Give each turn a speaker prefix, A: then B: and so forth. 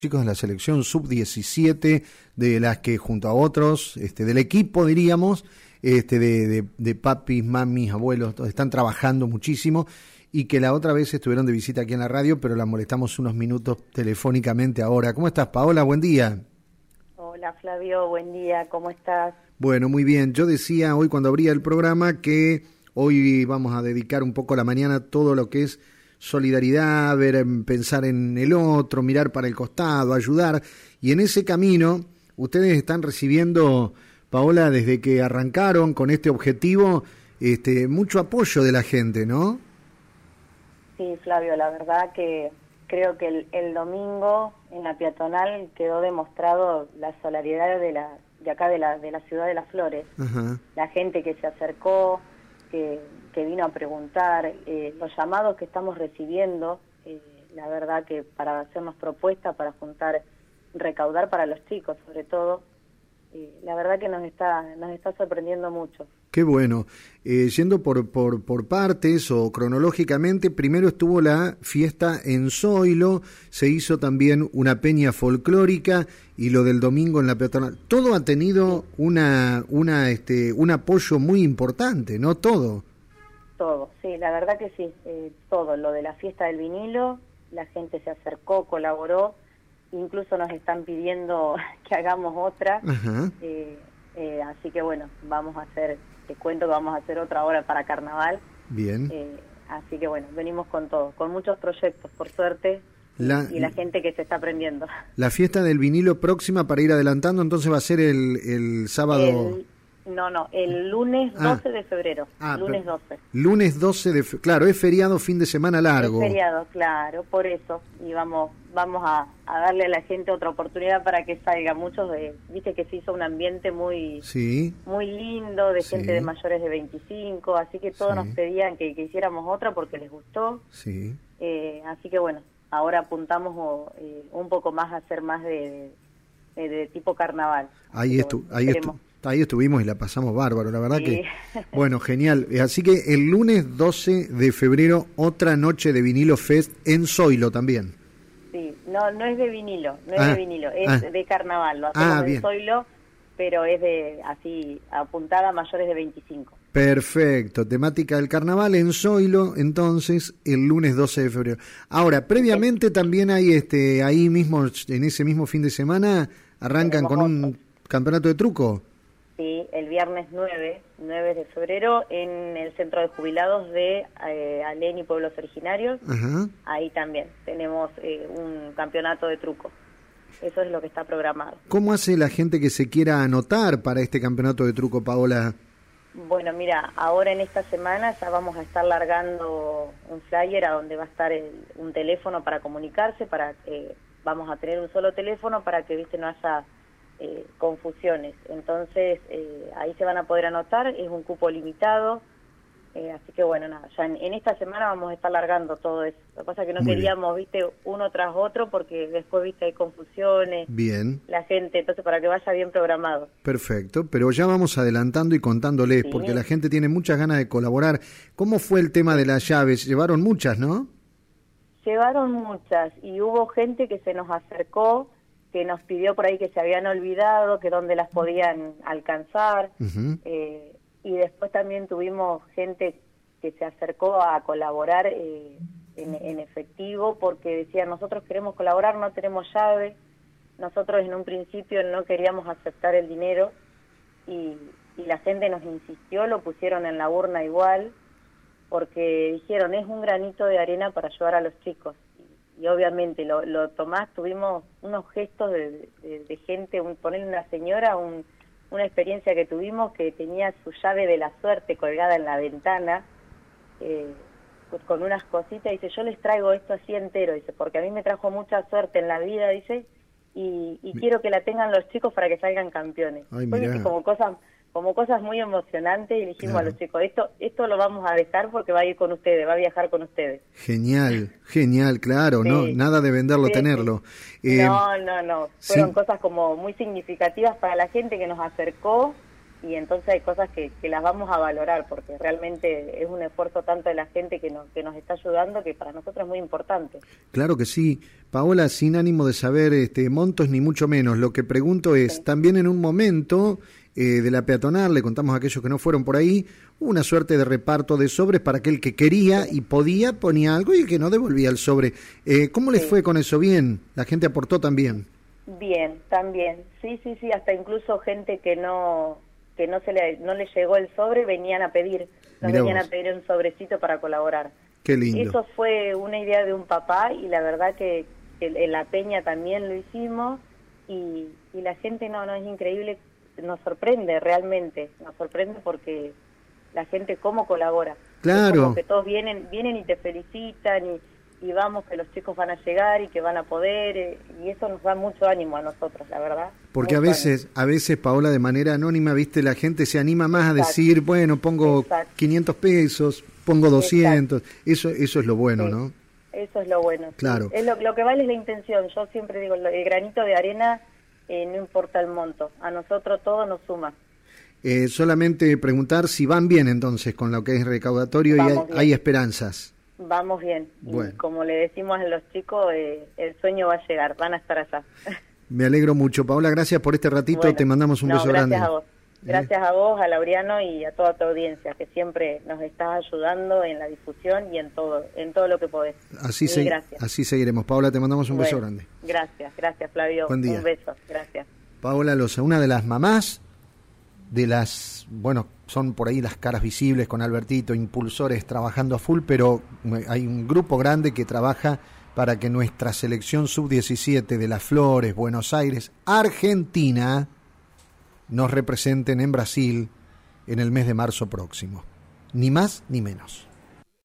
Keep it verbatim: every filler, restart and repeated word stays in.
A: Chicos de la selección sub diecisiete, de las que junto a otros, este, del equipo diríamos, este, de, de, de papis, mamis, abuelos, todos están trabajando muchísimo y que la otra vez estuvieron de visita aquí en la radio, pero la molestamos unos minutos telefónicamente ahora. ¿Cómo estás, Paola? Buen día.
B: Hola, Flavio, buen día, ¿cómo estás?
A: Bueno, muy bien. Yo decía hoy cuando abría el programa que hoy vamos a dedicar un poco la mañana a todo lo que es solidaridad, ver, pensar en el otro, mirar para el costado, ayudar. Y en ese camino, ustedes están recibiendo, Paola, desde que arrancaron con este objetivo, este, mucho apoyo de la gente, ¿no?
B: Sí, Flavio, la verdad que creo que el, el domingo en la peatonal quedó demostrado la solidaridad de la de acá de la de la ciudad de Las Flores. Ajá. La gente que se acercó, que, que vino a preguntar, eh, los llamados que estamos recibiendo, eh, la verdad que para hacernos propuestas, para juntar, recaudar para los chicos sobre todo, eh, la verdad que nos está nos está sorprendiendo mucho.
A: Qué bueno. Eh, yendo por, por, por partes o cronológicamente, primero estuvo la fiesta en Zoilo, se hizo también una peña folclórica y lo del domingo en la peatonal. Todo ha tenido una, una, este, un apoyo muy importante, ¿no? Todo.
B: Todo, sí, la verdad que sí. Eh, todo, lo de la fiesta del vinilo, la gente se acercó, colaboró, incluso nos están pidiendo que hagamos otra. Ajá. Eh, eh, así que bueno, vamos a hacer... Te cuento que vamos a hacer otra hora para Carnaval. Bien. Eh, así que bueno, venimos con todo, con muchos proyectos, por suerte, la, y la gente que se está aprendiendo.
A: La fiesta del vinilo próxima, para ir adelantando, entonces va a ser el, el sábado...
B: El, no, no, el lunes doce ah, de febrero, ah, lunes doce.
A: Lunes doce de febrero, claro, es feriado, fin de semana largo.
B: Es feriado, claro, por eso, y vamos vamos a, a darle a la gente otra oportunidad para que salga. Muchos de, viste que se hizo un ambiente muy sí. muy lindo, de sí. gente de mayores de veinticinco, así que todos sí. nos pedían que, que hiciéramos otra porque les gustó. Sí. Eh, así que bueno, ahora apuntamos eh, un poco más a hacer más de, de, de tipo carnaval.
A: Ahí, estu bueno, ahí, estu ahí estuvimos y la pasamos bárbaro, la verdad sí. que... Bueno, genial. Así que el lunes doce de febrero, otra noche de Vinilo Fest en Zoilo también.
B: Sí, no no es de vinilo, no es ah, de vinilo, es ah, de carnaval, lo hacemos ah, en Zoilo, pero es de así, apuntada a mayores de veinticinco.
A: Perfecto, temática del carnaval en Zoilo, entonces, el lunes doce de febrero. Ahora, previamente sí. también hay, este ahí mismo, en ese mismo fin de semana, arrancan con un otros. campeonato de truco.
B: Sí, el viernes nueve de febrero en el Centro de Jubilados de eh, Alén y Pueblos Originarios. Ajá. Ahí también tenemos eh, un campeonato de truco. Eso es lo que está programado.
A: ¿Cómo hace la gente que se quiera anotar para este campeonato de truco, Paola?
B: Bueno, mira, ahora en esta semana ya vamos a estar largando un flyer a donde va a estar el, un teléfono para comunicarse, para eh, vamos a tener un solo teléfono para que, viste, no haya... Eh, confusiones. Entonces eh, ahí se van a poder anotar, es un cupo limitado, eh, así que bueno, nada, ya en, en esta semana vamos a estar largando todo eso. Lo que pasa es que no Muy queríamos, bien. viste, uno tras otro porque después, viste, hay confusiones, bien. la gente, entonces para que vaya bien programado.
A: Perfecto, pero ya vamos adelantando y contándoles, sí. porque la gente tiene muchas ganas de colaborar. ¿Cómo fue el tema de las llaves? Llevaron muchas, ¿no?
B: Llevaron muchas y hubo gente que se nos acercó, que nos pidió por ahí que se habían olvidado, que dónde las podían alcanzar, uh-huh. eh, y después también tuvimos gente que se acercó a colaborar eh, en, en efectivo, porque decían, nosotros queremos colaborar, no tenemos llave, nosotros en un principio no queríamos aceptar el dinero, y, y la gente nos insistió, lo pusieron en la urna igual, porque dijeron, es un granito de arena para ayudar a los chicos. Y obviamente lo, lo tomás, tuvimos unos gestos de, de, de gente, un, ponerle una señora, un, una experiencia que tuvimos que tenía su llave de la suerte colgada en la ventana, eh, pues con unas cositas, dice, yo les traigo esto así entero, dice, porque a mí me trajo mucha suerte en la vida, dice, y, y quiero que la tengan los chicos para que salgan campeones. Ay, pues, dice, como cosas... como cosas muy emocionantes, y dijimos claro. a los chicos, esto esto lo vamos a dejar porque va a ir con ustedes, va a viajar con ustedes.
A: Genial, genial, claro, sí. no nada de venderlo, sí, tenerlo.
B: Sí. Eh, no, no, no, fueron sí. cosas como muy significativas para la gente que nos acercó, y entonces hay cosas que, que las vamos a valorar, porque realmente es un esfuerzo tanto de la gente que nos, que nos está ayudando, que para nosotros es muy importante.
A: Claro que sí. Paola, sin ánimo de saber este montos ni mucho menos, lo que pregunto es, sí. También en un momento eh, de la peatonal, le contamos a aquellos que no fueron por ahí, una suerte de reparto de sobres para aquel que quería y podía, ponía algo, y el que no devolvía el sobre. Eh, ¿Cómo les sí. fue con eso? ¿Bien? ¿La gente aportó también?
B: Bien, también. Sí, sí, sí, hasta incluso gente que no... que no se le no le llegó el sobre, venían a pedir, nos Mirá venían vos. a pedir un sobrecito para colaborar.
A: Qué lindo.
B: Eso fue una idea de un papá, y la verdad que, que en la peña también lo hicimos, y, y la gente no, no es increíble, nos sorprende realmente, nos sorprende porque la gente cómo colabora.
A: Claro.
B: Es como que todos vienen, vienen y te felicitan, y y vamos que los chicos van a llegar y que van a poder, eh, y eso nos da mucho ánimo a nosotros, la verdad.
A: Porque
B: mucho
A: a veces, ánimo. a veces, Paola, de manera anónima, viste, la gente se anima más Exacto. a decir, bueno, pongo Exacto. quinientos pesos, pongo doscientos, eso eso es lo bueno, sí. ¿no?
B: Eso es lo bueno.
A: Claro.
B: Sí. Es lo, lo que vale es la intención. Yo siempre digo, el granito de arena, eh, no importa el monto, a nosotros todo nos suma.
A: Eh, solamente preguntar si van bien entonces con lo que es recaudatorio. Vamos y hay, hay esperanzas.
B: Vamos bien,
A: bueno.
B: Y como le decimos a los chicos, eh, el sueño va a llegar, van a estar allá.
A: Me alegro mucho, Paola, gracias por este ratito, bueno, te mandamos un
B: no,
A: beso
B: gracias
A: grande.
B: A vos. Gracias ¿Eh? a vos, a Laureano y a toda tu audiencia, que siempre nos estás ayudando en la difusión y en todo en todo lo que podés.
A: Así, se, así seguiremos. Paola, te mandamos un
B: bueno,
A: beso grande.
B: Gracias, gracias Flavio,
A: Buen día.
B: Un beso, gracias.
A: Paola Loza, una de las mamás de las, bueno, son por ahí las caras visibles con Albertito, impulsores trabajando a full, pero hay un grupo grande que trabaja para que nuestra selección sub diecisiete de Las Flores, Buenos Aires, Argentina, nos representen en Brasil en el mes de marzo próximo. Ni más ni menos.